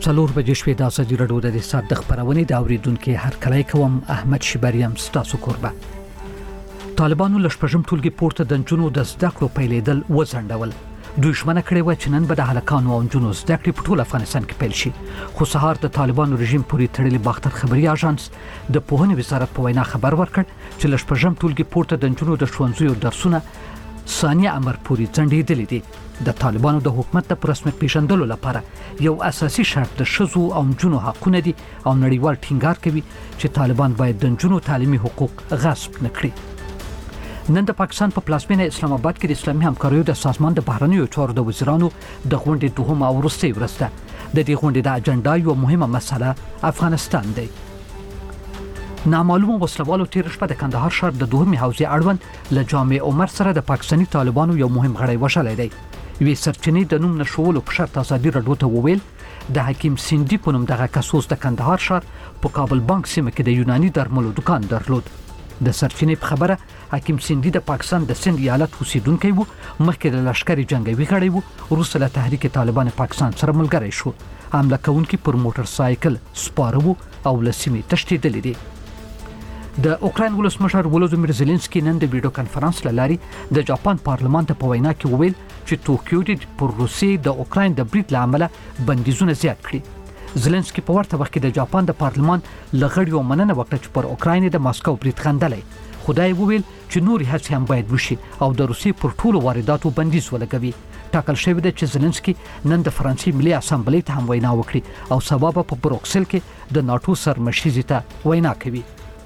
څلور بجې شوې د ازادي راډیو د سات د خبرونې د اوریدونکو هر کله کوم احمد شبریم ستاسو کوربه. طالبانو لشپږم ټولګي پورته د جنونو د زده کړو پیلېدل وځنډول. دوی ژمنه کړې و چې نن به د هلکانو او جنونو زده کړې په ټول افغانستان کې پیل شي. خو سهار د طالبانو رژیم پورې تړلې باختر خبري اژانس د پوهنې وزارت په وینا خبر ورکړ چې لشپږم ټولګي پورته د جنونو د ښوونځیو درسونه ثانیه امر پورې ځنډېدلې دي. د طالبانو د حکومت د رسمیت پیژندلو لپاره یو اساسي شرط د ښځو او نجونو حقونه دي او نړیوال ټینګار کوي چې طالبان باید د نجونو تعلیمي حقوق غصب نکړي. نن د پاکستان په پلازمینه اسلام آباد کې د اسلامي همکاریو د سازمان د بهرنیو چارو د وزیرانو د غونډې دوهمه او وروستۍ ورځ ده. د دې غونډې د اجنډا یو مهمه مسله افغانستان دی. نامعلومه وسلوالو تیر شپه د کندهار ښار د دوهمې حوزې اړوند له جامع عمر سره د پاکستاني طالبانو یو مهم غړی وژلی دی. وی سرچینې د نوم نشولو په شرط ازادي راډیو ته وویل د حکیم سیندی په نوم دغه کسوس د کندهار ښار په کابل بانک سیمه کې د یوناني درملو دکان درلود. د سرچینې په خبره حکیم سیندی د پاکستان د سند ایالت اوسیدونکی وو، مخکې د لشکري جنگي غړی وو، وروسته له تحریک طالبان پاکستان سره ملګری شو. حمله کوونکي پر موټر سایکل سپاره وو او له سیمې تښتېدلي دي. د اوکراین ولسمشر ولودیمیر زيلنسکي نن د ویډیو کانفرنس لاري د جاپان پارلمان ته په وینا کې وویل چې توکیو د پر روسي د اوکراین د برید لامل بندیزونه زیات کړي. زيلنسکي په ورته وخت کې د جاپان د پارلمان لغړیو مننه وکړه چې پر اوکراین د ماسکو برید خندلې. خدای وویل چې نوري هڅې هم باید وشي او د روسي پر ټولو وارداتو بندیز ولګوي. ټاکل شوی دی چې زيلنسکي نن د فرانسې ملي اسامبلې ته هم وینا وکړي او سبا په بروکسل کې د ناتو سرمشيزي ته وینا کوي.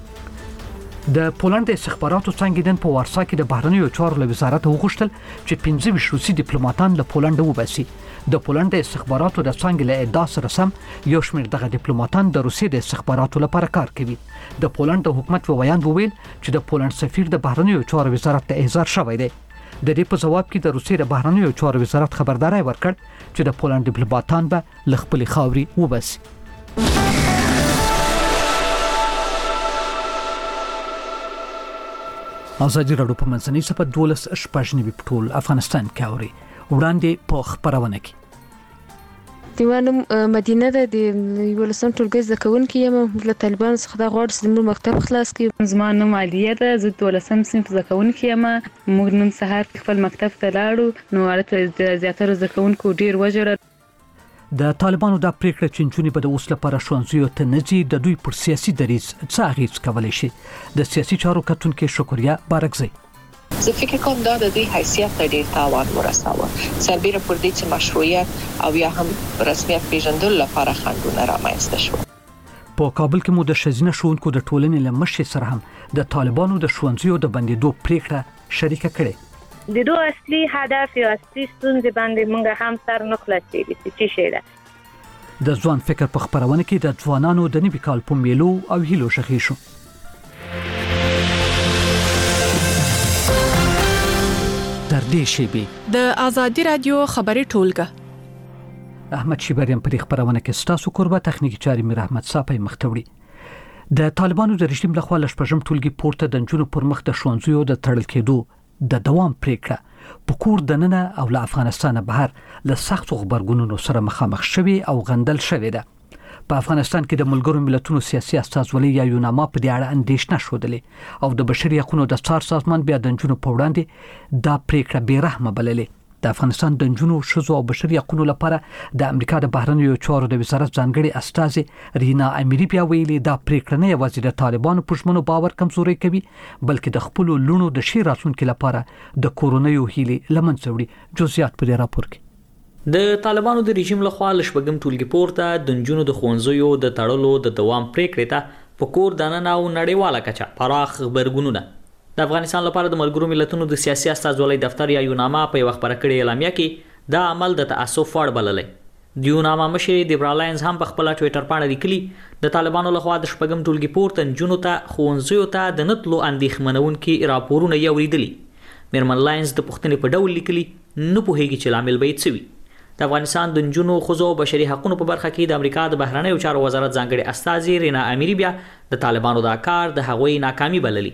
د پولند استخباراتو څنګه دن په وارسا کې د بهرنیو چارو له وزارت وغوښتل چې 25 روسي ډیپلوماټان له پولند وباسي. د پولند استخباراتو د څنګه له ادعا سره سم یو شمېر دغه ډیپلوماټان د روسي د استخباراتو لپاره کار کوي. د پولند حکومت په بیان وویل چې د پولند سفیر د بهرنیو چارو وزارت ته احضار شوی دی. د دې په جواب کې د روسي د بهرنیو چارو وزارت خبرداري ورکړ چې د پولند ډیپلوماټان به له خپل خاوري وباسي. ازادي راډیو په منځنۍ صفه 12 شپږنیو په ټول افغانستان کې اوري. وړاندې په خبرونه کې دیوانم مدینه د ولسم ټولګي زکون کې یم له طالبان څخه د غوړ سیمو مکتب خلاص کې زمانه مالیه ده زه ولسم صنف زکون کې یم. موږ نن سهار خپل مکتب ته لاړو نو ورته زیاتره زکون کو ډیر وجره. د طالبانو د پریکړه چې نجونې به د اوس لپاره ښوونځیو ته نه ځي د دوی پر سیاسي دریځ څه اغېز کولی شي. د سیاسي چارو کتونکي شکریا بارکزی زه فکر کوم دا د دې حیثیت ته ډیر تاوان ورساوه سربېره پر دې چې مشروعیت او یا هم رسمیت پیژندل لپاره خنډونه رامنځته شو. په کابل کې مو د ښځینه ښوونکو د ټولنې له مشر سره هم د طالبانو د ښوونځیو د بندیدو پریکړه شریکه کړې. د دوه اصلي هدف او اصلي ستونزې باندې موږ هم سر نه خلاصېږي چې شي ده. د ځوان فکر په خبرونه کې د ځوانانو د نوي کال په میلو او هیلو شخې شو. تر دې شیبې د ازادي رادیو خبري ټولګه احمد شبریم په خبرونه کې ستاسو کوربه تخنیکی چاري میر احمد صافي مختوړي. د طالبانو د رژیم لخوا لشپږم ټولګي پورته د جنونو پر مخ د ښوونځیو د تړل کېدو د دوام پریکړه په کور دننه او له افغانستان بهر له سختو خبرګونونو سره مخامخ شوي او غندل شوی ده. په افغانستان کې د ملګرو ملتونو سیاسي استازولۍ یا یوناما په دې اړه اندېښنه شودلې او د بشري حقوقو د څار سازمان بیا د جنونو په وړاندې دا پریکړه بیرحمه بللې. د افغانستان د جنونو ښځو او بشري حقوقو لپاره د امریکا د بهرنیو چارو د وزارت ځانګړي استازي رینا امیری بیا ویلي دا پریکړه نه یوازې د طالبانو په ژمنو باور کمزوري کوي بلکې د خپل لونو د شي راتلونکو لپاره د کورونیو هیلې لمنځه وړي. جزئیات په دې راپور کې د طالبانو د رژیم لخوا لشپږم ټولګي پورته د جنونو د ښوونځیو د تړلو د دوام پریکړه ته په کور دننه او نړیواله کچه پراخ خبرګونونه. د افغانستان لپاره د ملګرو ملتونو د سیاسي استازولۍ دفتر یا یوناما په وخت پر کړي اعلامیه کې دا عمل د تاسف وړ بللې. د یوناما مشر دیبرالاینز هم په خپل ټوئیټر باندې لیکلي د طالبانو لخوا د شپږم ټولګي پورته جنونو ته ښوونځیو ته د نتلو اندېښمنونکي راپورونه یې اوریدلي. میرمن لاینز د پښتنې په ډول لیکلي نه پوهیږي چې لامل به څه وي. د افغانستان د جنونو خزو او بشري حقوقو په برخه کې د امریکا د بهرنیو چارو وزارت ځانګړي استازي رینا امیری بیا د طالبانو دا کار د هغوی ناکامي بللي.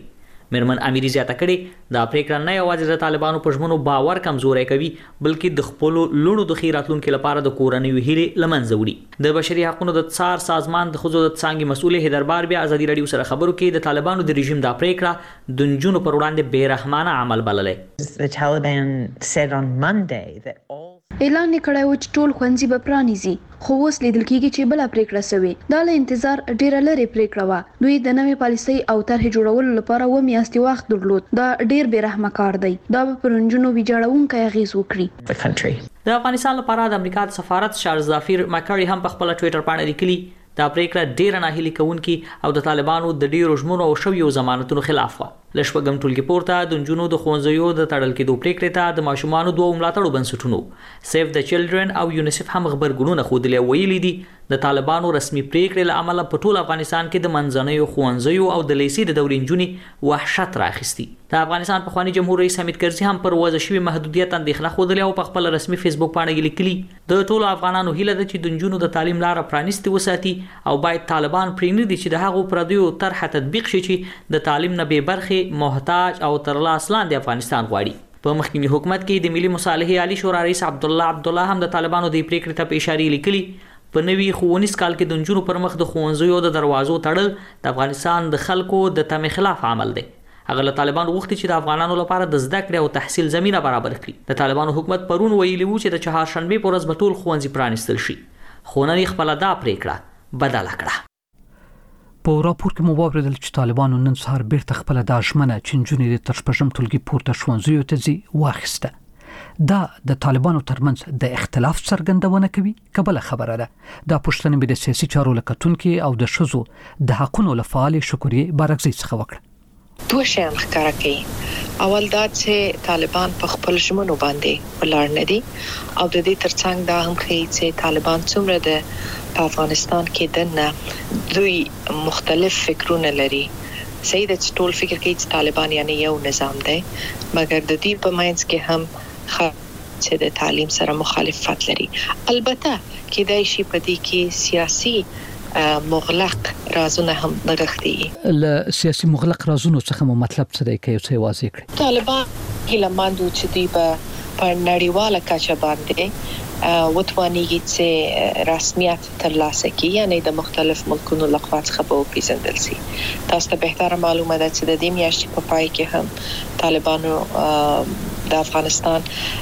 میرمن امیری زیاته کړې دا پریکړه نه یوازې د طالبانو په ژمنو باور کمزوري کوي بلکې د خپل لونو د خیراتلونکو لپاره د کورنۍ هیلې لمنځه وړي. د بشري حقوقو د څار سازمان د خزو د څنګه مسؤل هیدربار بیا ازادي رادیو سره خبرو کې د طالبانو د رژیم دا پریکړه د نجونو پر وړاندې بیرحمانه عمل بللې. The Taliban said on Monday that all اعلان کړی و چې ټول ښوونځي به پرانیزي خو اوس لیدل کېږي چې بله پریکړه سوې. دا له انتظار ډیره لرې پریکړه وه. دوی د نوې پالیسۍ او طرحې جوړولو لپاره 2 میاشتې وخت درلود. دا ډیر بې رحمه کار دی. دا به پر نجونو ویجاړونکی اغېز وکړي. د افغانستان لپاره د امریکا د سفارت چارلز زافیر مکړی هم په خپل ټوئیټر باندې لیکلي دا پریکړه ډیره ناهیلي کوونکې او د طالبانو د ډیرو ژمنو او شویو ضمانتونو خلاف وه. له شپږم ټولګي پورته د نجونو د ښوونځیو د تړل کېدو پریکړې ته د ماشومانو 2 ملاتړو بنسټونو سیف د چلډرن او یونیسف هم خبرګونونه ښودلي ویلي دي د طالبانو رسمي پریکړې له امله په ټول افغانستان کې د منځنیو ښوونځیو او د لیسې د دورې نجونې وحشت راخیستي. د افغانستان پخوانی جمهور رئیس حمید کرزي هم پر وضع شوي محدودیت اندېښنه ښودلې او په خپل رسمي فیسبوک باندې لیکلي د ټولو افغانانو هیله ده چې د نجونو د تعلیم لاره پرانیستې وساتي او باید طالبان پرېږدي چې د هغو پردیو طرحه تطبیق شي چې د تعلیم نه بې برخې محتاج او تر لاس لاندې افغانستان غواړي. په مخکینی حکومت کې د ملي مصالحې عالی شورا رئیس عبدالله هم د طالبانو د پریکړې ته په اشاره لیکلي په نوي ښوونیز کال کې د نجونو پر مخ د ښوونځیو د دروازو تړل د افغانستان د خلکو د تمې خلاف عمل دی. هغه له طالبانو غوښتي چې د افغانانو لپاره د زده کړې او تحصیل زمينه برابر کړي. د طالبانو حکومت پرون ویلي وو چې د چهارشنبه په ورځ به ټول ښوونځي پرانیستل شي خو نن خپل دا پریکړه بدله کړه. په راپور کې مو واوریدل چې طالبانو نن سهار بیرته خپل د اشمنه چنجونې د تر شپږم ټولګي پورته ښوونځیو ته ځي واخیسته. دا د طالبانو ترمنځ د اختلاف څرګندونه کوي. کبله خبره ده دا پښتنې به د سیاسي چارو لکتونکو او د شذو د حقونو لپاره شکرې بارکزي څخه وکړه. 2 شیان ښکاره کوي. اول دا چې طالبان په خپل ژمنو باندې ولاړ نه دي او د دې ترڅنګ دا هم ښیي چې طالبان څومره د افغانستان کې دنه دوی مختلف فکرونه لري. صحیح ده چې ټول فکر کوي چې طالبان یعنی یو نظام دی مګر د دې په منځ کې هم چې د تعلیم سره مخالفت لري. البته کې دای شي په دې کې سیاسي مغلق رازونه هم نغښتي. له سیاسي مغلق رازونو څخه مو مطلب څه دی که څه واضح کړئ؟ طالبان هیله ماندو چې دوی په نړیواله کچه باندې وتوانیږي چې رسمیت ترلاسه کړي یعنی د مختلف ملکونو لخوا څخه به وپیژندل شي. تاسو ته بهتره معلومه ده چې د دې میاشتې په پای کې هم طالبانو د افغانستان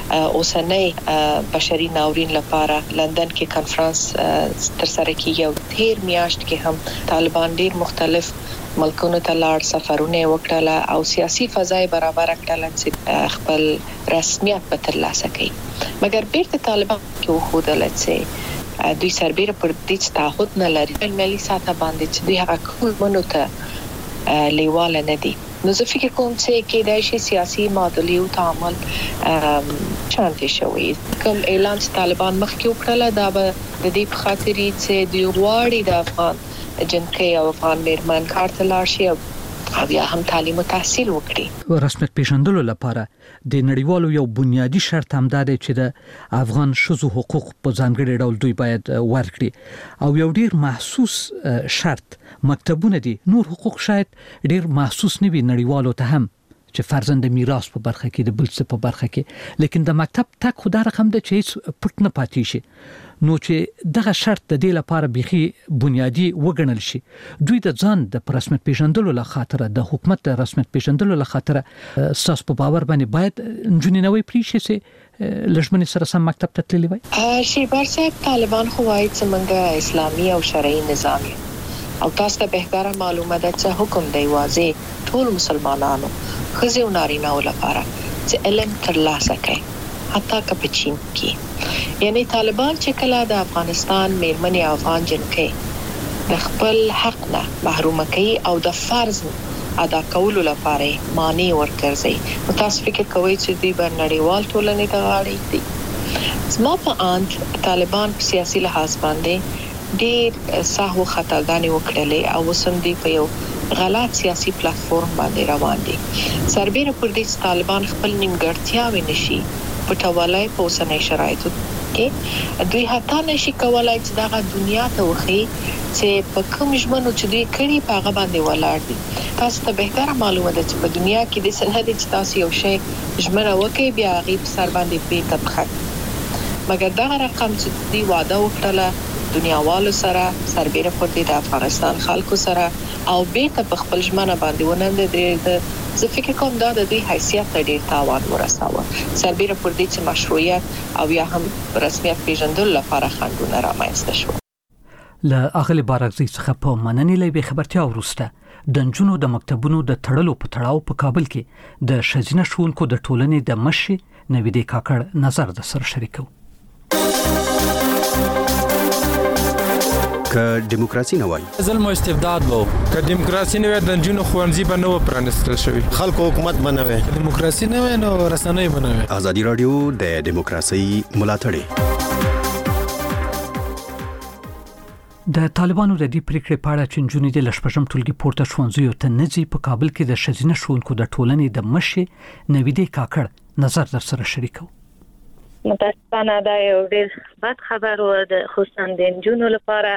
اوسنۍ بشري ناورین لپاره لندن کې کانفرنس ترسره کیږي او تیر میاشت کې هم طالبان ډیر مختلف ملکونو ته لاړ سفرونه وکړل او سیاسي فضای برابر کړل چې خپل رسمیت به ترلاسه کړي. مګر بیرته طالبان کې وښودل چې دوی سربېره پر دې تعهد نه لري ملي ساته باندې چې دوی هغه کوم منو ته لیواله نه دي. نو زه فکر کوم چې کېدای شي سیاسي معادلې او تعامل چانته شوی. کوم اعلان چې طالبان مخکې وکړل دا به د دې په خاطر چې دوی غواړي د افغان جنکۍ او افغان میرمن کار ته لاړ شي او بیا هم تعلیم او تحصیل وکړي. رسمیت پیژندلو لپاره د نړیوالو یو بنیادی شرط هم دا دی چې د افغان شذو حقوق په ځانګړي ډول دوی باید ورکړي او یو ډیر محسوس شرط مکتبونه دي. نور حقوق شاید ډیر محسوس نه وي نړیوالو ته هم چې فرزند میراث په برخه کې د بل څه په برخه کې لیکن د مکتب تک خو دا رقم ده چې هیڅ پټ نه پاتې شي. نو چې دغه شرط د دې لپاره بيخي بنیادی وګڼل شي دوی د ځان د رسمیت پیژندلو له خاطر د حکومت د رسمیت پیژندلو له خاطر اساس په باور باندې باید نجونې نوې پریشي سي لږمنې سره سم مکتب ته تللی وای. شیبار صاحب طالبان خو وايي چې موږ اسلامي او شرعي نظام او تاسو ته بهتره معلومه ده چې حکم دی واضح ټول مسلمانانو خزي او نارینه لپاره چې علم ترلاسه کړي حتی که په چین کې. یعنی طالبان چې کله د افغانستان میرمنې افغان جنکۍ د خپل حق نه محروم کوي او د فرض ادا کولو لپاره مانع ورکړي نو تاسو فکر کوئ چې دوی به نړیوال ټولنې ته غاړي دي. زما په اند طالبان په سیاسي لحاظ باندې ډېر سهو خطاګانې وکړلې او وسم دی په یو غلط سیاسي پلیټفارم باندې روان دي. سربېره پر دې طالبان خپل نیمګړتیاوې نشي پټولای په اوسنۍ شرایطو کې دوی حتی نشي کولای چې دغه دنیا ته وخی چې په کوم ژوند چې دوی کړي په هغه باندې ولاړ دي. تاسو ته بهتره معلومه ده چې په دنیا کې د سنه د تاسو یو شی ژمنه وکړي بیا هغه په سر باندې پیټه پخ مګر دغه رقم چې دوی وعده وکړه دنیاوالو سره سربېره پورته د افغانستان خلکو سره او بیت په خپل ژمنه باندې ونند د زه فکر کوم دا د دې حیثیت ته ډیر تاوان ورساوه سربېره پورته چې مشروعیت او یا هم رسمیت پیژندل لپاره خنډونه رامنځته شو. له اغلی بارغزي څخه په مننې لوي خبرتیا ورسته د نجونو د مکتبونو د تړلو په تړاو په کابل کې د ښځینه ښوونکو د ټولنې د مشر نویدې کاکړ نظر د سره شریکو. که دیموکراسي نه وای ظلم او استبداد وو که دیموکراسي نه وای د جنونو خوانزي به نه پرانستل شوی خلکو حکومت بنوي دیموکراسي نه وای نو رسنۍ بنوي. ازادي رادیو د دیموکراسي ملاتړ د طالبانو د دې پریکړې په اړه چې نجونې د لشپږم ټولګي پورته ښوونځیو ته نه ځي په کابل کې د ښځینه ښوونکو د ټولنې د مشر نویدې کاکړ نظر در سره شریکو. متاسفانه دا یو ډېر بد خبر و د خصوصا د نجونو لپاره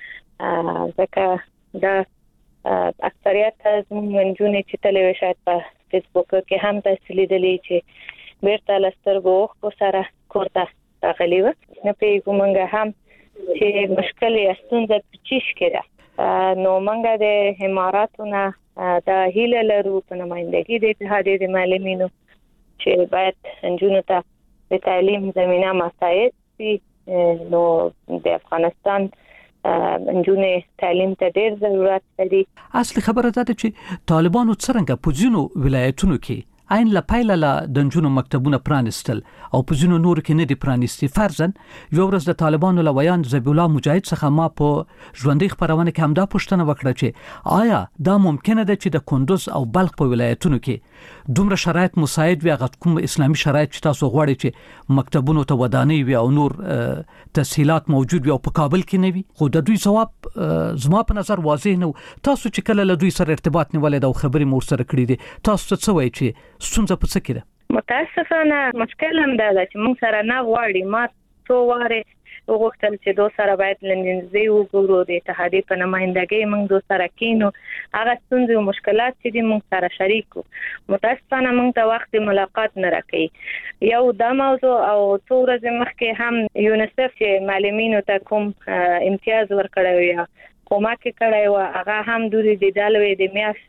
ځکه دا اکثریت زموږ نجونې چې تلې شاید په فیسبوک کې هم تاسو لیدلې چې بیرته لسترګو خو سره کوړه راغلی و نه پیګومنګ هم چې مشکل یې ستونزه پچیش کړه نو منګه د اماراتونو د هیله لرو په نمائندګي د اتحادیې د معلمینو چې باید نجونو ته د تعلیم زمينه مساعد شي نو د افغانستان نجونې تعلیم ته ډېر ضرورت لري. اصلي خبره ده چې طالبانو څنګه په ځینو ولایتونو کې عین لا پایله د نجونو مکتبونه پرانستل او په ځینو نور کې نه دي پرانستي. فرضاً یو ورځ د طالبانو لویان ذبیح الله مجاهد څخه ما په ژوندۍ خبرونه کې هم دا پوښتنه وکړه چې آیا دا ممکنه ده چې د کندوز او بلخ په ولایتونو کې دومره شرایط مساعد وي هغه کوم اسلامي شرایط چې تاسو غواړئ چې مکتبونو ته ودانۍ وي او نور تسهیلات موجود وي او په کابل کې نه وي؟ خو د دوی جواب زما په نظر واضح نه. تاسو چې کله له دوی سره ارتباط نیولې او خبرې مور سره کړې دي تاسو څه وایي چې ستونزه په څه کې ده؟ متاسفانه مشکل هم دا چې موږ سره نه غواړي ما څو واره وغوښتل چې دوی سره باید لنډنځي وګورو د اتحادیې په نمائندګۍ موږ دوی سره کینو هغه ستونزې او مشکلات چې موږ سره شریکو. متاسفانه موږ ته وخت ملاقات نه راکړي. یو دا موضوع او څو ورځې مخکې هم یونیسف چې معلمینو ته کوم امتیاز ورکړی یا کومک کړی و هغه هم دوی د دالوي د میاش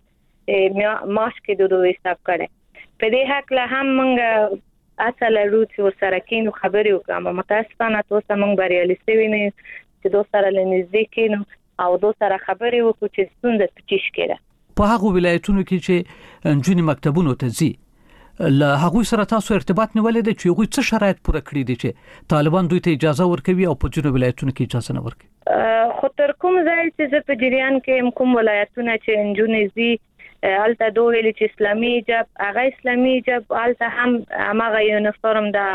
کې دوی حساب کړي. په دې حق له هم موږ اصل روت سره کینو خبرې وکړم. متاسفانه تاسو موږ بریالي شوي نه چې دوی سره لنځدې کینو او دوی سره خبرې وکړو چې ستونزه پچیش کړه. په هغه ولایتونو کې چې نجونې مکتبونو ته ځي له هغه سره تاسو ارتباط نیولې ده چې هغه څه شرایط پوره کړی دي چې طالبان دوی ته اجازه ورکوي او په ځینو ولایتونو کې اجازه نه ورکوي؟ خو تر کوم ځای چې په جریان کې کوم ولایتونه چې نجونې ځي الته دوه ویل چې اسلامي حجاب هغه اسلامي حجاب الته هم هغه یونیفورم ده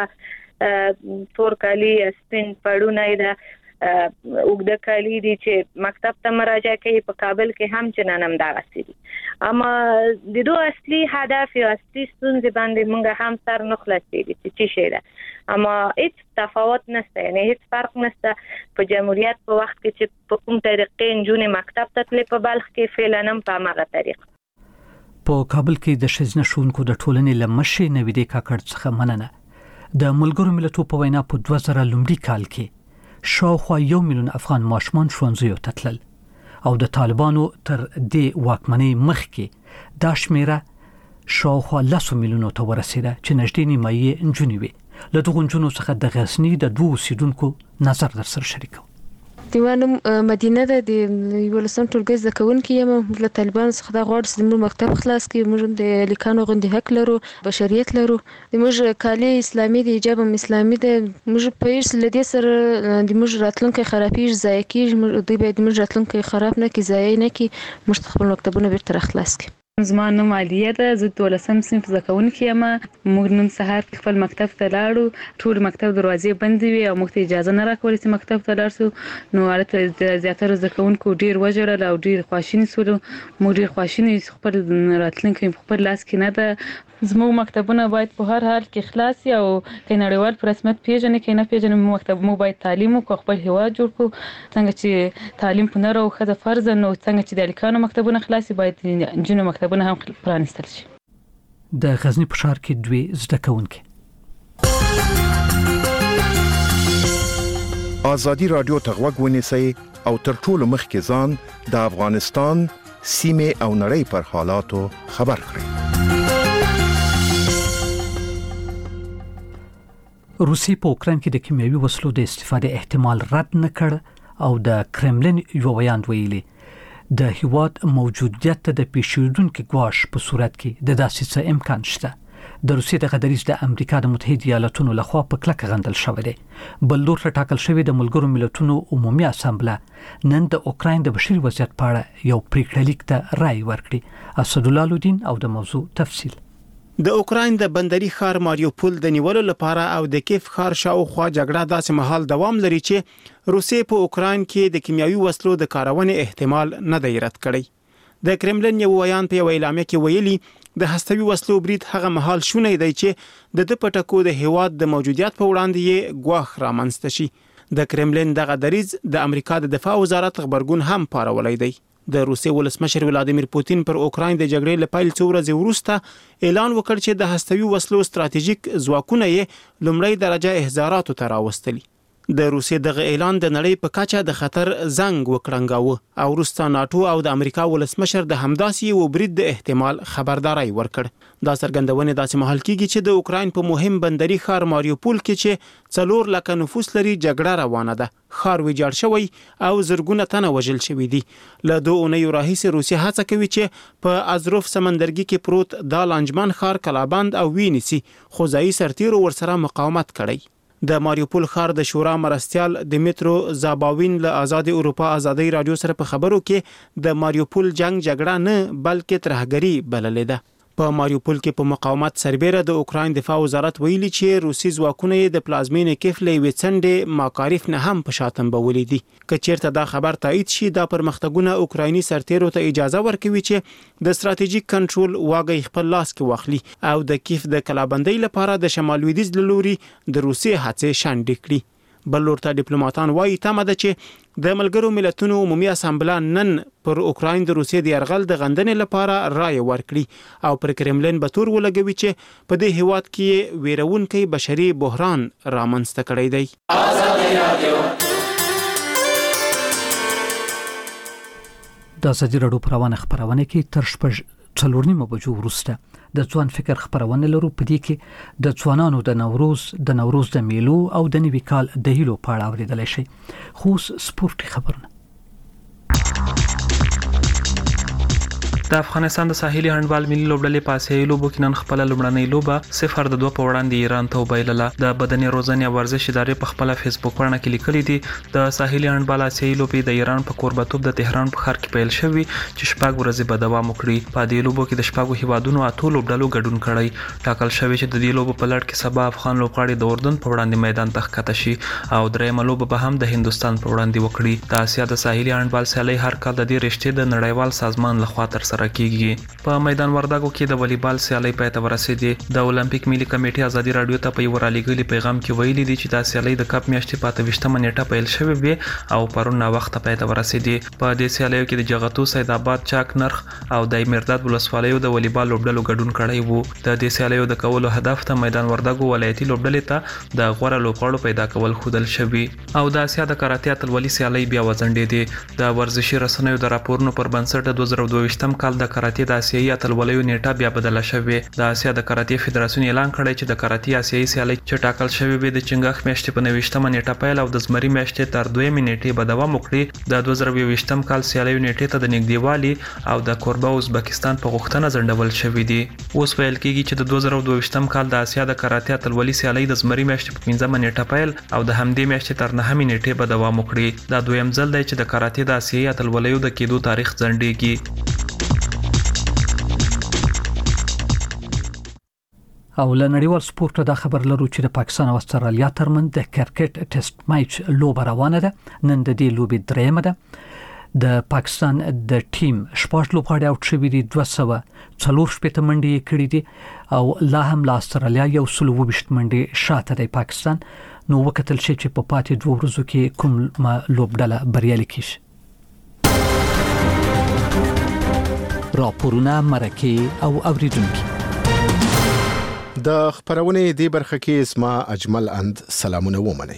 هغه تور کالی سپین پړونه ده وګړه کالی دي چې مکتب ته مراجعه کوي په کابل کې هم چې ننم دا غسي. اما د دوه اصلي هدف او اصلي ستونزې باندې موږ هم سر نه خلاصېږي چې شي ده اما هیڅ تفاوت نشته یعنی هیڅ فرق نشته په جمهوریت په وخت کې چې په کوم طریقې نجونې مکتب ته تلې په بلخ کې فعلا هم په هغه طریقه. په کابل کې د ښځینه ښوونکو د ټولنې له مشر نویدې کاکړ څخه مننه. د ملګرو ملتونو په وینا په 2000 لومړي کال کې شاوخوا 1 میلیون افغان ماشومان ښوونځیو ته تلل او د طالبانو تر دې واکمنۍ مخکې دا شمیره شاوخوا 10 میلیونو ته ورسېده چې نږدې نیمه یې نجونې وې. له دغو نجونو څخه د غزني د 2 اوسیدونکو نظر در سره شریکو. دیوانم مدینه ده د یولسم ټولګي زده کوونکې یم. له طالبانو څخه دا غواړي چې موږ مکتب خلاص کړي. موږ د لیکانو غوندې حق لرو بشریت لرو. موږ کالي اسلامي د حجاب اسلامي ده. موږ په هیڅ لدې سره د موږ راتلونکي خرابېږي ضایع کېږي. دوی باید موږ راتلونکي خراب نه کړي ضایع نه کړي. موږ خپل مکتبونه بیرته خلاص کړي. زما نوم عالیه ده، زه 12م صنف زده کوونکې یم. موږ نن سهار خپل مکتب ته لاړو، ټول مکتب دروازې بندې وي او موږ ته اجازه نه راکوله چې مکتب ته لاړ شو. نو هلته د زیاتره زده کوونکو ډېر وژړل او ډېر خواشیني شولو. موږ ډېر خواشیني یو، خپل راتلونکی په خپل لاس کې نه ده. زموږ مکتبونه باید په هر حال کې خلاص وي او که نړیوال په رسمیت پیژني که نه پیژني، موږ باید تعلیم وکړو، خپل هیواد جوړ کړو. څنګه چې تعلیم په نر او ښځه فرض ده، نو څنګه چې د هلکانو مکتبونه خلاص وي باید نجونو مکتبونه هم پرانیستل شي. د غزنی په ښار کې دوی زده کوونکي. ازادي رادیو ته غوږ ونیسئ او تر ټولو مخکې ځان د افغانستان سیمه او نړۍ پر حالاتو خبر کړئ. روسیې په اوکراین کې د کیمیاوي وسلو د استفادې احتمال رد نه کړ او د کرملین یو بیان ویلي د هیواد موجودیت د پیښیدونکو ګواښ په صورت کې د داسې څه امکان شته. د روسیې د غدریز د امریکا د متحده ایالاتونو لخوا په کلکه غندل شوی دی. بل لور ټاکل شوی د ملګرو ملتونو عمومي اسامبله نن د اوکراین د بشري وضعیت په اړه یو پریکړه لیک ته رائے ورکړي. اسدالله الدین او د موضوع تفصیل. د اوکراین د بندري ښار ماریوپول د نیولو لپاره او د کیف ښار شاوخوا جګړه داسې مهال دوام لري چې روسیې په اوکراین کې د کیمیاوي وسلو د کارونې احتمال نه دی رد کړی. د کرملین یو بیان په اعلامیه کې ویلي د هستوي وسلو برید هغه مهال شونه دی چې د پټکو د هیواد د موجودیت په وړاندې یې ګواښ رامنځته شي. د کرملین دغه دریځ د امریکا د دفاع وزارت خبرګون هم پارولای دی. د روسیې ولسمشر ولادیمیر پوتین پر اوکراین د جګړې لپاره څو ورځې وروسته اعلان وکړ چې د هستوي وسلو ستراتیژیک ځواکونه یې لومړی درجه احزاراتو ته راوستلي. د روسیې دغه اعلان د نړۍ په کچه د خطر زنګ وکړنګاوه او وروسته ناتو او د امریکا ولسمشر د همداسې یو برید د احتمال خبرداري ورکړ. دا څرګندونه داسې مهال کېږي چې د اوکراین په مهم بندري ښار ماریوپول کې چې 4 لک نفوس لري جګړه روانه ده. ښار ویجاړ شوی او زرګونه تنه وژل شوی دي. له 2 اونیو راهیسې روسیه هڅه کوي چې په ازروف سمندرګي کې پروت د لانجمن ښار کلابند او وینیسي خو ځایي سرتیرو ورسره مقاومت کړی. د ماریوپول ښار د شورا مرستیال دمیترو زاباوین له آزاد اروپا ازادي رادیو سره په خبرو کې د ماریوپول جنگ جګړه نه بلکې ترهګری بللې ده. په ماریوپول کې په مقاومت سربېره د اوکراین دفاع وزارت ویلي چې روسي ځواکونه د پلازمینې کیف له وڅنډې ماکاریف نه هم په شاتم بولې دي. که چیرته دا خبر تایید شي دا پرمختګونه اوکرایني سرتیرو ته اجازه ورکوي چې د ستراتیژیک کنټرول واګي خپل لاس کې واخلي او د کیف د کلابندۍ لپاره د شمال لویدیځ لوري د روسي هڅې شنډ کړي. بل لورته ډیپلوماټان وایي تمه ده چې د ملګرو ملتونو عمومي اسامبله نن پر اوکراین د روسیې د یرغل د غندنې لپاره رائے ورکړي او پر کرملین به تور ولګوي چې په دې هیواد کې ویرونکي بشري بحران رامنځته کړی دی. د ازادي رادیو پروانه خبرونه کې تر شپږ 4 بجو وروسته د ځوان فکر خبرونه لرو. په دې کې د ځوانانو د نوروز د میلو او د نوي کال د هیلو په اړه اوریدل شي. خو سپورت خبرونه د افغانستان د ساحلي هندبال ملي لوبډلې په آسیایي لوبو کې نن خپل لومړنۍ لوبه 0-2 په وړاندې ایران ته وبایلله. د بدني روزنې او ورزش ادارې په خپل فیسبوک باندې کې لیکلي دي د ساحلي هندبال آسیایي لوبې د ایران په کوربتوب د تهران په ښار کې پیل شوې چې شپږ ورځې به دوام وکړي. په دې لوبو کې د شپږو هیوادونو اتو لوبډلو ګډون کړی. ټاکل شوی چې د دې لوبو په لړ کې سبا افغان لوبغاړي د اردن په وړاندې میدان ته ښکته شي او درېیمه لوبه به هم د هندستان په وړاندې وکړي. د آسیا د ساحلي هندبال سیالي هر کال د دې رشتې د نړیوال سازمان لخوا تر سره کیږي. په میدان وردګو کې د والیبال سیالي پای ته ورسېدې. د اولمپیک ملي کمیټې ازادي رادیو ته په یو رالیږلي پیغام کې ویلي دي چې دا سیالي د کپ میاشتې په 28 نیټه پیل شوې وي او پرون نا وخت پای ته ورسېدې. په دې سیالیو کې د جغتو سیدآباد چاک نرخ او د میرداد ولسوالیو د والیبال لوبډلو ګډون کړی وو. د دې سیالیو د کولو هدف ته میدان وردګو ولایتي لوبډلې ته د غوړه لوبغاړو پیدا کول خودل شوی او د اسیا د کراته اتلولي سیالي بیا وځنډېدې. د ورزشي رسنیو د راپورونو پر بنسټ د 2022م کال د کراته د اسیایي اتلولیو نیټه بیا بدله شوې. د اسیا د کراته فدراسیون اعلان کړی چې د کراته اسیایي سیالي چې ټاکل شوی وي د چنګاښ میاشتې په 29مه نیټه پیل او د زمري میاشتې تر 2مې نیټې به دوام وکړي. د 2022م کال سیالیو نیټې ته د نږدېوالي او د کوربه ازبکستان په غوښتنه ځنډول شوې دي. اوس ویل کېږي چې د 2022م کال د اسیا د کراته اتلولي سیالي د زمري میاشتې په 5مه نیټه پیل او د همدې میاشتې تر 9مې نیټې به دوام وکړي. دا دویم ځل دی چې د کراته د اسیایي اتلولیو د کېدو تاریخ ځنډېږي. او له نړیوال سپورت دا خبر لرو چې د پاکستان او استرالیا ترمنځ د کرکټ ټیسټ میچ لوبه روانه ده. نن د دې لوبې درېمه ده. د پاکستان د ټیم شپږ لوبغاړي اوټ شوي دي، 240 منډې کړې دي او لا هم له استرالیا 120 منډې شاته دی پاکستان. نو وکتل شي چې په پاتې 2 ورځو کې کوم لوبډله بریالي کیږي. راپورونه مرکه او اوریدونکو د خبرونه دی برخه کې اسما اجمل اند سلامونه ومني.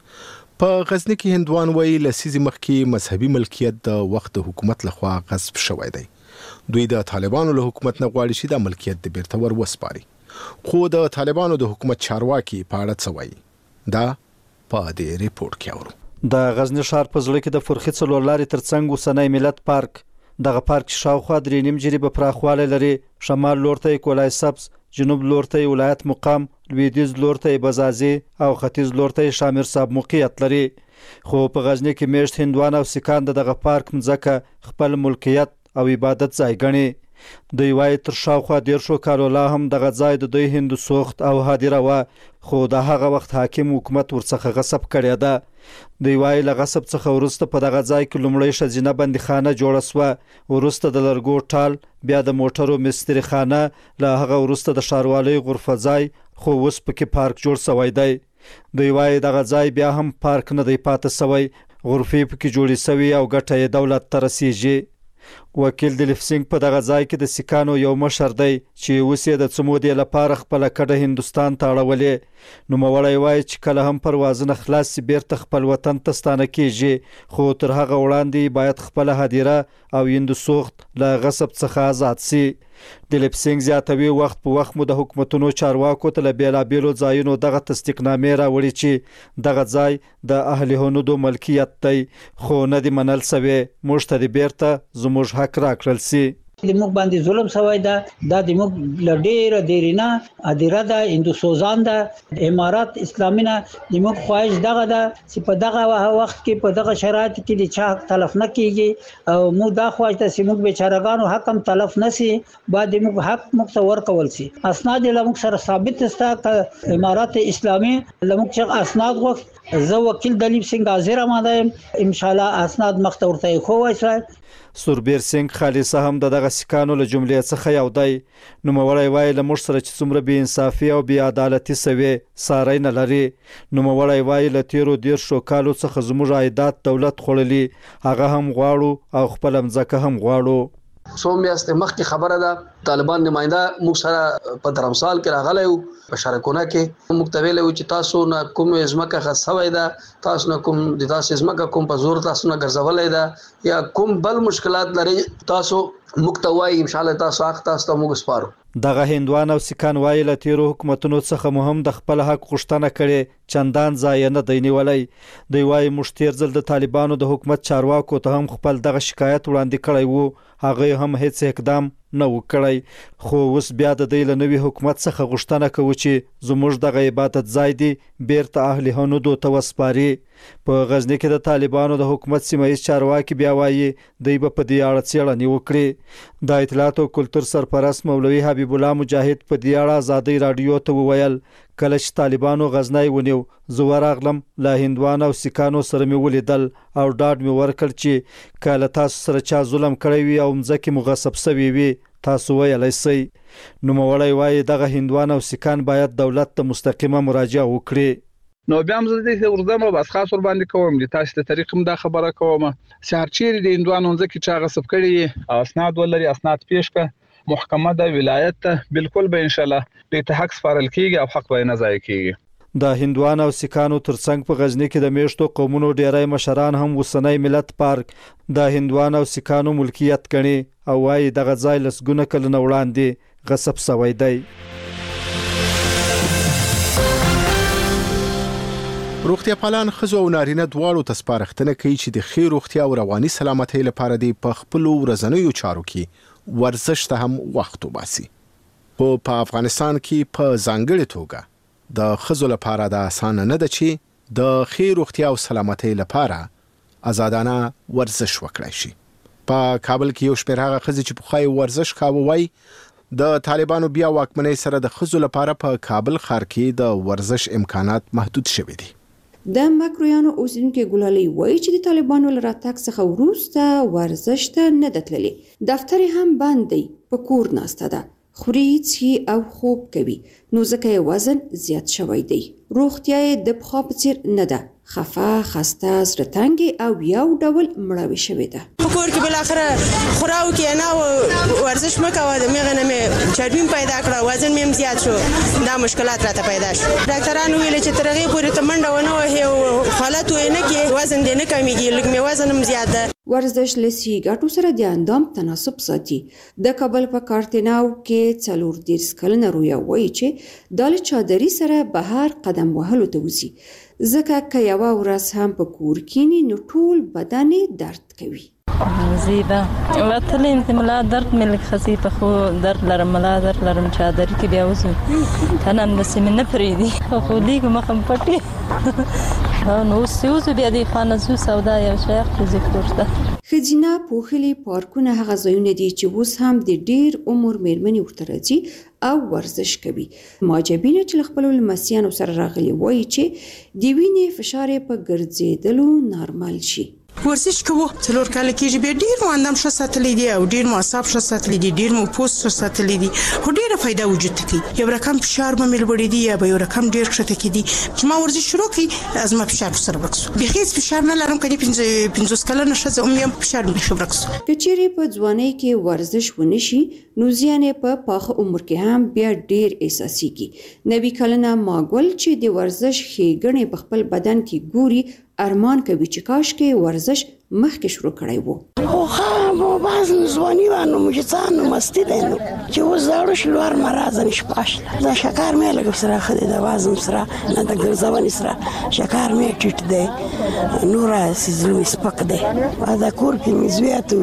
په غزنی کې هندوان وی لسیزي مخکې مذهبي ملکیت د وخت حکومت لخوا غصب شوی دی. دوی د طالبانو له حکومت نه غواړي چې د ملکیت د بیرته ور وسپاري. خو د طالبانو د حکومت چارواکي په اړه څه وایي دا په دې ریپورت کې اورو. د غزنی ښار په ځل کې د فرخي څلور لارې ترڅنګ وسنۍ ملت پارک دغه پارک شاوخوا 3.5 جریبه پراخواله لري. شمال لور ته کولای سبز، جنوب لور ته ولایت مقام، لویدیز لور ته بزازي او ختیځ لور ته شامر صاحب موقعیت لري. خو په غزنی کې میشت هندوان او سکان دغه پارک مځکه خپل ملکیت او عبادت ځای ګڼي. دوی وايي تر شاوخوا 1.5 کالو لا هم دغه ځای د دوی هندو سوخت او هدیره و، خو د هغه وخت حاکم حکومت ورڅخه غصب کړی ده. دوی وايي له غصب څخه ورسته په دغه ځای کې لومړی ښځینه بندیخانه جوړه سوه، ورسته د لرګو ټال، بیا د موټرو مستری خانه، له هغه ورسته د ښاروالۍ غرفه ځای، خو اوس پکې پارک جوړ شوی دی. دوی وايي دغه ځای بیا هم پارک نه دی پاتې شوی، غرفې پکې جوړې شوي او ګټه یې دولت ته رسیږي. وکیل دلیپ سنگ په دغه ځای کې د سکانو یو مشر دی چې اوس یې د څمودې لپاره خپل کډه هندستان ته اړولې. نو مولای وایي چې کله هم پروازونه خلاص شي بیرته خپل وطن ته ستانه کیږي، خو تر هغه وړاندې باید خپل هدیره او هندو سوخت له غصب څخه آزاد شي. دلیپ سنگ زیاتوي وخت په وخت مو د حکومتونو چارواکو ته له بیلابیلو ځایونو دغه تصدیقنامې راوړي چې دغه ځای د اهل هنودو ملکیت دی، خو نه دی منل شوی. موږ ته بیرته زموږ حق راکړل شي. د موږ باندې ظلم شوی ده، دا د موږ لډیره دیرینه ادیره ده، هندو سوزان ده، امارات اسلامي نه د موږ خواهش دغه ده چې په دغه وخت کې په دغه شرایط کې د چا تلف نه کیږي او موږ دا خواهش ده چې موږ بیچارهګانو حق هم تلف نشي، بعد موږ حق موږ ته ورکول شي. اسناد له موږ سره ثابت است. امارات اسلامي له موږ څخه اسناد غوښت. زه وکیل دلیپ سنگ حاضر آمده ان شاء الله اسناد مخ ته ورته خو وایي. سوربیر سنگ خالصه هم دغه سکانو له جملې څخه یو دی. نو مولای وایي له موږ سره چې څومره بې انصافي او بې عدالتي سوي ساری نه لري. نو مولای وایي له 13 کالو څخه زموږ عایدات دولت خوړلي، هغه هم غواړو او خپل مځکه هم غواړو. سو میاشتې مخکې خبره ده طالبان نماینده موږ سره په درمسال کې راغلی و، په شارکونه کې موږ ته ویلی و چې تاسو نه کوم ځمکه خرڅ شوې ده، تاسو نه کوم د داسې ځمکه کوم په زور تاسو نه ګرځولې ده یا کوم بل مشکلات لري تاسو موږ ته وایي ان شاء الله تاسو حق تاسو ته موږ سپارو. دغه هندوان او سکان وایي له تیرو حکومتونو څخه مهم د خپل حق غوښتنه کړې چندان ځای نه دی نیولی. دوی وایي موږ تیر ځل د طالبانو د حکومت چارواکو ته هم خپل دغه شکایت وړاندې کړی وو، هغه هم هیڅ اقدام نه و کړی. خو اوس بیا د دوی له نوي حکومت څخه غوښتنه کوي چې زموږ دغه عبادت ځای دی بیرته اهل هنودو ته وسپاري. په غزنی کې د طالبانو د حکومت سیمایي چارواکي بیا وایي دوی به په دې اړه څېړنې وکړي. د اطلاعات او کلتور سرپرست مولوي حبیب الله مجاهد په دې اړه ازادي رادیو ته وویل کله چې طالبانو غزنی ونیو زه ورغلم، له هندوان او سکانو سره مې ولیدل او ډاډ مې ورکړ چې کله تاسو سره چا ظلم کړی وي او مځکې مو غصب شوي وي تاسو ویلی شئ. نوموړی وایي دغه هندوان او سکان باید دولت ته مستقیمه مراجعه وکړي. نو بیا هم زه دې ورځم او بس خاص ور باندې کوم د تاسو ته طریق هم دا خبره کوم چې هر چیرې د هندوانو ځکه چې غصب کړي او اسناد ولري اسناد پیش کړه محکمه د ولایت ته بالکل به ان شاء الله د حق سپارل کیږي او حق به نه ضایع کیږي. د هندوان او سکانو ترڅنګ په غزنی کې د میشتو قومونو ډیری مشران هم وسنۍ ملت پارک د هندوان او سکانو ملکیت ګڼي او وايي دغه ځای لسګونه کلونه وړاندې غصب شوی دی. روغتیا پالان خزو او نارینه دواړو ته سپارښتنه کوي چې د ښې روغتیا او رواني سلامتۍ لپاره د خپل ورځنیو چارو کې ورزش ته هم وخت وباسي. په افغانستان کې په ځانګړې توګه د خزو لپاره د اسانه نه ده چې د ښې روغتیا او سلامتۍ لپاره آزادانه ورزش وکړای شي. په کابل کې یو شمېر هغه ښځې چې پخوای ورزش کاوه وایي د طالبانو بیا واکمنۍ سره د ښځو لپاره په کابل ښار کې د ورزش امکانات محدود شوي دي. د مکرویانو اوسیدونکو ګلالي وایي چې د طالبانو له راتګ څخه وروسته ورزش ته نه ده تللې. دفتر هم بند دی، په کور ناسته ده، خوري څښي او خوب کوي، نو ځکه یې وزن زیات شوی دی. روغتیا یې د پخوا په څیر نه ده، خفه، خسته، زړه تنګې او یو ډول مړاوې شوې ده. په کور کې بالاخره خوراو کې نه ورزش مکوه، د میغه نه مې چربین پیدا کړه، وزن مې زیات شو، دا مشکلات راته پیدا شو. ډاکټرانو ویل چې تر هغې پورې ته منډه ونه وهې او حالت یې نه کې وزن دې نه کمیږي، لږ مې وزن هم زیات ده. ورزش له سیګاټو سره د اندام تناسب ساتي. د کابل په کارتناو کې 34 کلنه رویا وایي چې د چادري سره بهر قدم وهلو ته وځي، ځکه که یوه ورځ هم په کور کینی نو ټول بدن درد کوي. زیبا وتلیم ته ملا درد ملک خفیفه خو درد لرم، ملا درد لرم، چادر کې بیا وځو تنم نسیم نه پریدي خو لیګ مخم پټي نو سوز بیا دی خانه زو سودا یو شیخ فزیک ورته. خزینه پوخلي پارکونه هغه ځایونه دي چې اوس هم د ډیر عمر میرمنې ورته راځي او ورزش کوي. معجبینه چې خپل لمسیانو سره راغلي وایي چې د وینې فشار په ګرځېدلو نارمل شي. ورزش کوو څلور کال کېږي، بیا ډیر مو اندام ښه ساتلی دی او ډیر مو اعصاب ښه ساتلی دي، ډیر مو پوست ښه ساتلی دي، خو ډیره فایده وجود ته کوي. یو رقم فشار به مې لوړېدي یا به یو رقم ډیر ښکته کېدي. چې ما ورزش شروع کړي زما فشار سره ورک شو، بیخي هېڅ فشار نه لرم، که دې 50 کلنه ښځه هم یم فشار مې بیخي ورک شو. که چیرې په ځوانۍ کې ورزش ونه شي نو زیان یې په پاخه عمر کې هم بیا ډیر احساسېږي. 90 کلنه ماګل چې د ورزش ښېګڼې په خپل بدن کې ګوري ارمان کوي چې کاش کې ورزش مخکې شروع کړی وو. خو بعض ځواني وانه مجسانو مستی دی نو چې اوس زاړه شلوار مرازه نشپاش دا شکر مې لګ سره خدي د وازم سره نه د ګرځونې سره شکر مې ټیټ دی، نور سیزلو سپک دی. دا کور کې مې زیات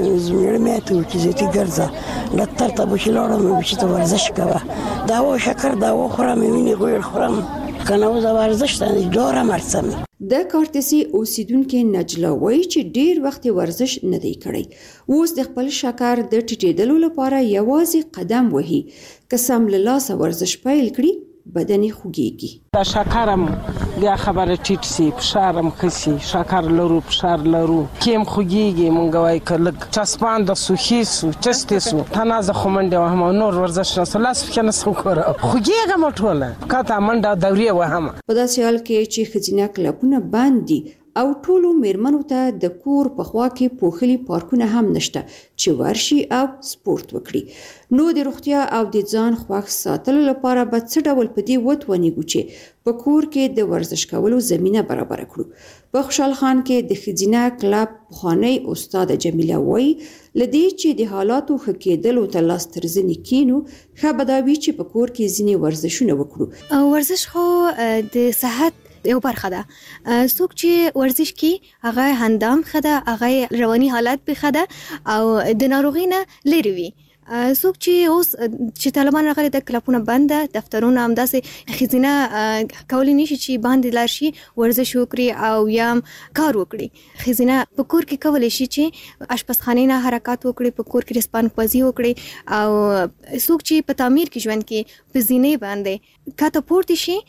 زمړ مې ته چې زیاتې ګرځه لتر ته بشلوړم چې ته ورزش کوه، دا و شکر دا و خورم ویني غوړ خورم کنه و ورزش ته جوړه مرسم. د کارتسي اوسیدونکو نجلا وایي چې ډیر وخت ورزش نه دی کړی، اوس د خپل شکر د ټیټېدلو لپاره یوازې قدم وهي. که سم له لاسه ورزش پیل کړي بدن یې خوږیږي. دا شکرم بیا خبره ټیټ سي، فشارم خسي، شکر لرو فشار لرو، کیم خوږیږي. مونږ وایي که لږ چسپان د سوخي سو چستې سو تنازه خو منډه وهم نور ورزش نه لاس پکې نه سو کوره خوږیږم ټوله کاته منډه دورې وهم. په داسې حال کې چې ښځینه کلبونه بند دي او ټولو میرمنو ته د کور په خوا کې پوښلي پارکونه هم نشته چې ورشي او سپورت وکړي. نو د روغتیا او د ځان خوښ ساتلو لپاره به څه ډول په دې وتونیږو چې په کور کې د ورزش کولو زمینه برابر کړو. په خوشحال خان کې د ښځینه کلب پخوانی استاد جمیله وایي لدې چې د حالاتو ښه کېدلو ته لاس تر زنې کینو ښه به دا وي چې په کور کې ځینې ورزشونه وکړو. ورزش خو د صحت یو برخه ده. څوک چې ورزش کوي هغه هندام ښه ده، هغه رواني حالت به ښه ده او د ناروغۍ نه لرې وي. څوک چې اوس چې طالبان راغلي د کلبونه بند ده، دفترونه همداسې ښځینه کولی نشي چې باندې لاړ شي ورزش وکړي او یا کار وکړي. ښځینه په کور کې کولی شي چې اشپزخانې نه حرکات وکړي، په کور کې رسپانپازي وکړي او څوک چې په تعمیر کې ژوند کوي په زینې باندې کاته پورته شي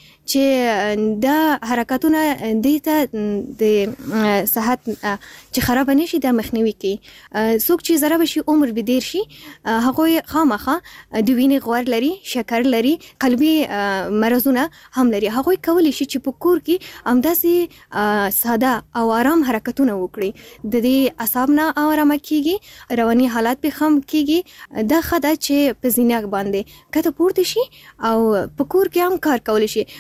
چې دا حرکاتونه دې ته د صحت چې خراب نشي د مخنیوي کوي. څوک چې ضرب شي عمر به ډیر شي هغه خامخه د وینې غوړ لري، شکر لري، قلبي مرزونه هم لري. هغه کولی شي چې په کور کې همداسې ساده او آرام حرکتونه وکړي. د دې اعصاب نه آرام کیږي، رواني حالات به هم کیږي. دا خدای چې په زینه باندې کته پورته شي او په کور کې هم کار کولی شي.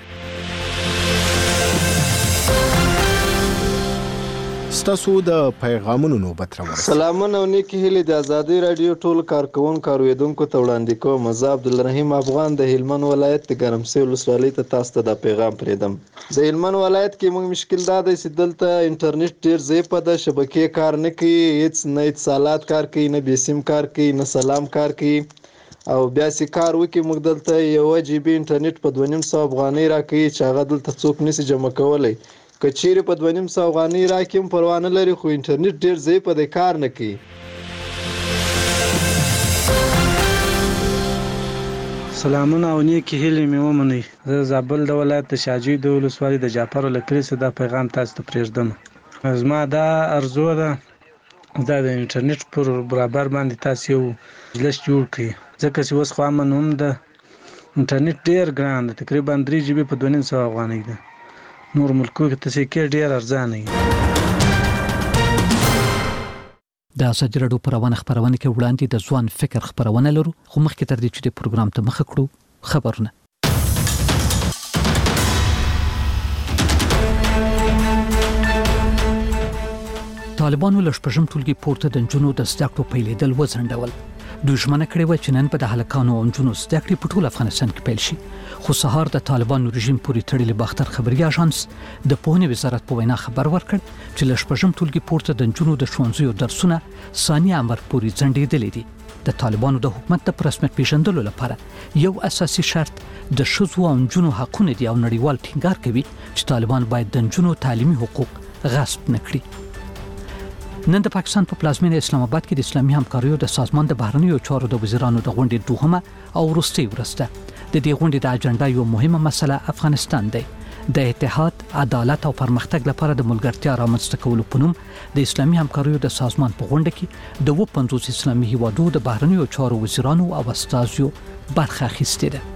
ستاسو د پیغامونو نوبت راوړل. سلامونه او نیکی هیلې د ازادي رادیو ټول کارکونکو اوریدونکو ته وړاندې کوم. زه عبدالرحیم افغان د هلمند ولایت د ګرمسیر ولسوالۍ ته تاسو ته د پیغام پرېږدم. د هلمند ولایت کې موږ مشکل دا دی چې دلته انټرنیټ ډیر ضعیفه ده، شبکې کار نه کوي، هیڅ نه اتصالات کار کوي، نه بیسیم کار کوي، نه سلام کار کوي. او بیا چې کار وکړي موږ دلته 1 GB انټرنیټ په 250 افغانۍ راکوي چې هغه دلته څوک نشي جمع کولی. که چیرې په 250 افغانۍ راکړي هم پروا نه لري، خو انټرنیټ ډېر ضعیفه دی، کار نه کوي. سلامونه او نیکی هیلې مې ومنئ. زه زابل د ولایت د شاجوی د ولسوالۍ د جعفر لکري څخه دا پیغام تاسو ته پرېږدم. زما دا ارزو ده دا د انټرنیټ پر برابر باندې تاسو یو مجلس جوړ کړئ، ځکه چې اوس خو امن هم ده، انټرنیټ ډېر ګران ده، تقریبا 3 GB په 2.5 افغانۍ ده. نور ملکونو کې تاسو کې ډېر ارزانه دي. د ازادي راډیو پروانه خبرونه کې وړاندې د ځوان فکر خبرونه لرو، خو مخکې تر دې چې د پروګرام ته مخ کړو خبرونه. طالبانو له شپږم ټولګي پورته د نجونو د زده کړو پیلېدل وځنډول. دوی ژمنه کړې وه چې نن به د هلکانو او نجونو زده کړې په ټول افغانستان کې پیل شي، خو سهار د طالبانو رژیم پورې تړلې باختر خبري اژانس د پوهنې وزارت په وینا خبر ورکړ چې له شپږم ټولګي پورته د نجونو د ښوونځیو درسونه ثاني امر پورې ځنډېدلې دي. د طالبانو د حکومت د رسمیت پیژندلو لپاره یو اساسي شرط د ښځو او نجونو حقونه دي او نړیوال ټینګار کوي چې طالبان باید د نجونو تعلیمي حقوق غصب نه کړي. نن د پاکستان په پلازمینه اسلام آباد کې د اسلامي همکاریو د سازمان د بهرنیو چارو د وزیرانو د غونډې دوهمه او وروستۍ ورځ ده. د دې غونډې د اجنډا یو مهمه مسله افغانستان دی. د اتحاد، عدالت او پرمختګ لپاره د ملګرتیا رامنځته کولو په نوم د اسلامي همکاریو د سازمان په غونډه کې د 50 اسلامي هیوادو د بهرنیو چارو وزیرانو او استازو برخه اخیستې ده.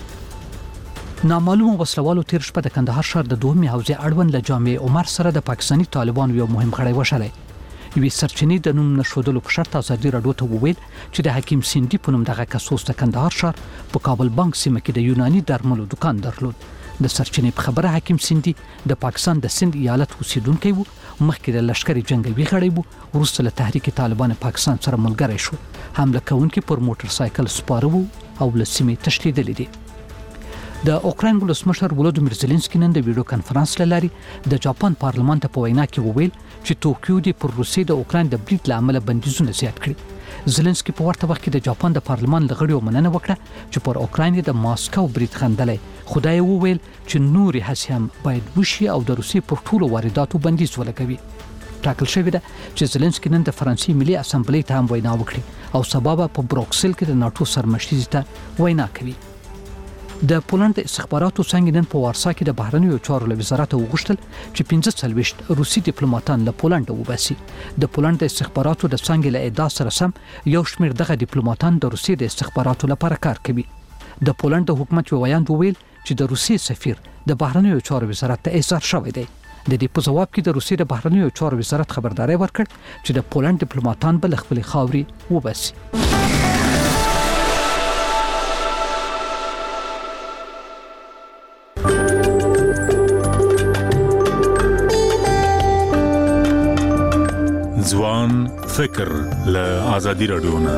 نامعلومه وسلوالو تیر شپه د کندهار ښار د دوهمې حوزې اړوند له جامع عمر سره د پاکستاني طالبانو یو مهم غړی وشړی. یوې سرچینې د نوم نشودلو په شرط ازادي راډیو ته وویل چې د حکیم سیندي په نوم دغه کسوس د کندهار ښار په کابل بانک سیمه کې د یوناني درملو دکان درلود. د سرچینې په خبره حکیم سیندي د پاکستان د سند ایالت اوسیدونکی وو، مخکې د لشکري جنگي غړی وو، وروسته له تحریک طالبان پاکستان سره ملګری شو. حمله کوونکي پر موټر سایکل سپاره وو او له سیمې تښتېدلي دي. د اوکراین ولسمشر ولودیمیر زيلنسکي نن د ویډیو کانفرنس له لارې د جاپان پارلمان ته په وینا کې وویل چې ټوکیو د پر روسي د اوکراین د برید لامل بندیزونه زیات کړي. زيلنسکي په ورته وخت کې د جاپان د پارلمان لغړیو مننه وکړه چې پر اوکراین د ماسکو برید خندلې، خدای وویل چې نوري هڅې هم باید وشي او د روسي پر ټولو وارداتو بندیز ولګوي. ټاکل شوی ده چې زيلنسکي نن د فرانسې ملي اسامبلې ته هم وینا وکړي او سبا په بروکسل کې د ناتو سرمشري ته وینا کوي. د پولند استخباراتو څنګه نن په وارسا کې د بهرنیو چارو له وزارت وغوښتل چې 45 روسي ډیپلوماټان له پولند وباسي. د پولند استخباراتو د څنګه له ادعا سره سم یو شمېر دغه ډیپلوماټان د روسي د استخباراتو لپاره کار کوي. د پولند حکومت ویان وویل چې د روسي سفیر د بهرنیو چارو وزارت ته احضار شوی دی. د دې په جواب کې د روسي د بهرنیو چارو وزارت خبرداري ورکړ چې د پولند ډیپلوماټان بل خپل خاوري وباسي. ځوان فکر له ازادي راډیو نه.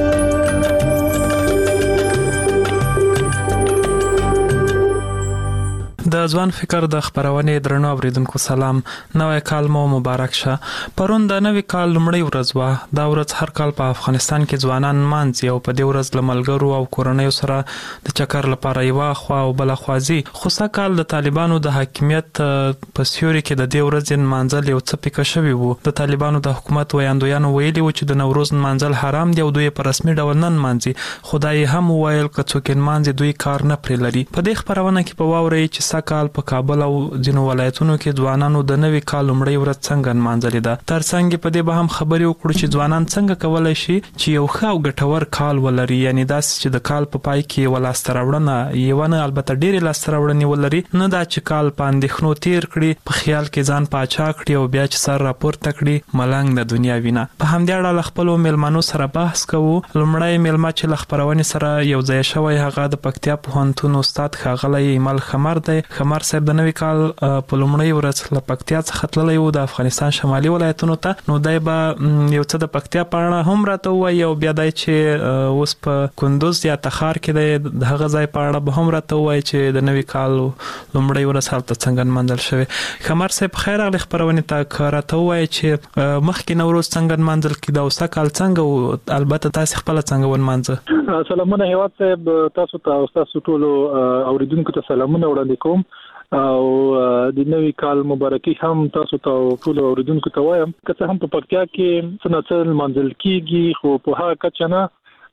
د ځوان فکر د خبرونه درنو اوریدونکو سلام. نوې کال مو مبارک شه. پرون د نوې کال لومړی ورځ و. دا ورځ هر کال په افغانستان کې ځوانان مانځي او په دې ورځ له ملګرو او کورنۍ سره د چکر لپاره یو خوا او بل خوازي. خو سکهال د طالبانو د حاکمیت په سیوري کې د دې ورځ مانځل یو څه پکې شوی وو. د طالبانو د حکومت ویاندویانو ویلي و چې د نوروز مانځل حرام دی او دوی په رسمي ډول نن مانځي. خدای هم ویل که څوک مانځي دوی کار نه پرې لري. په دې خبرونه کې په واوري چې کال په کابل او ځینو ولایتونو کې ځوانانو د نوې کال لومړی ورځ څنګه نمانځلې ده. ترڅنګ په دې به هم خبرې وکړو چې ځوانان څنګه کولای شي چې یو ښه او ګټور کال ولري، یعنی داسې چې د کال په پای کې ولاسته راوړنه یو نه البته ډېرې لاسته راوړنې ولري، نه دا چې کال په اندېښنو تیر کړي، په خیال کې ځان پاچا کړي او بیا چې سر راپورته کړي ملنګ د دنیا وینه. په همدې اړه له خپلو میلمنو سره بحث کوو. لومړی میلمه چې له خبرونې سره یو ځای شوی هغه د پکتیا پوهنتون استاد ښاغلی ایمل خمر دی. خمر صاحب د نوې کال په لومړۍ ورځ له پکتیا څخه تللی و د افغانستان شمالي ولایتونو ته. نو دی به یو څه د پکتیا په اړه هم راته ووایي او بیا دی چې اوس په کندوز یا تخار کې دی د هغه ځای په اړه به هم راته ووایي چې د نوې کال لومړۍ ورځ هلته څنګه نمانځل شوې. خمر صاحب خیر راغلی خپرونې ته. که راته ووایي چې مخکې نوروز څنګه نمانځل کېده او سږکال څنګه و، البته تاسې خپله څنګه ونمانځه؟ سلامونه هیواد صاحب، تاسو ته او تاسو ټولو اوریدونکو ته سلامونه وړاندې کوم او د نوې کال مبارکي هم تاسو ته ټول اوریدونکو ته وایم. که څه هم په پکتیا کې څنګه منځل کیږي خو په هغه کچه نه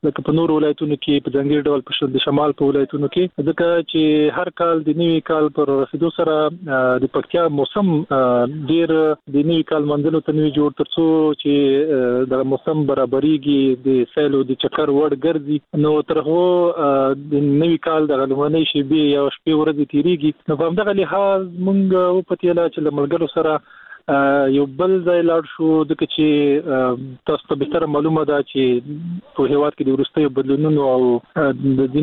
لکه په نور ولایتونو کې په ځنګړي ډول په د شمال په ولایتونو کې ځکه چې هر کال د نوي کال پر رسیدو سره د پکتیا موسم ډیر د نوي کال منځلو ته نوي جوړ ترڅو چې د موسم برابرېږي د سیلو د چکر وړ ګرځي نو ترغه د نوي کال د غلمنۍ شپې یا شپې ورځې تیریږي نو په همدغه لحاظ مونږ په تیلا چې لملګرو سره یو بل ځای لاړ شو د چې تاسو ته به تر معلومه ده چې په هیواد کې د ورستیو بدلونونو او د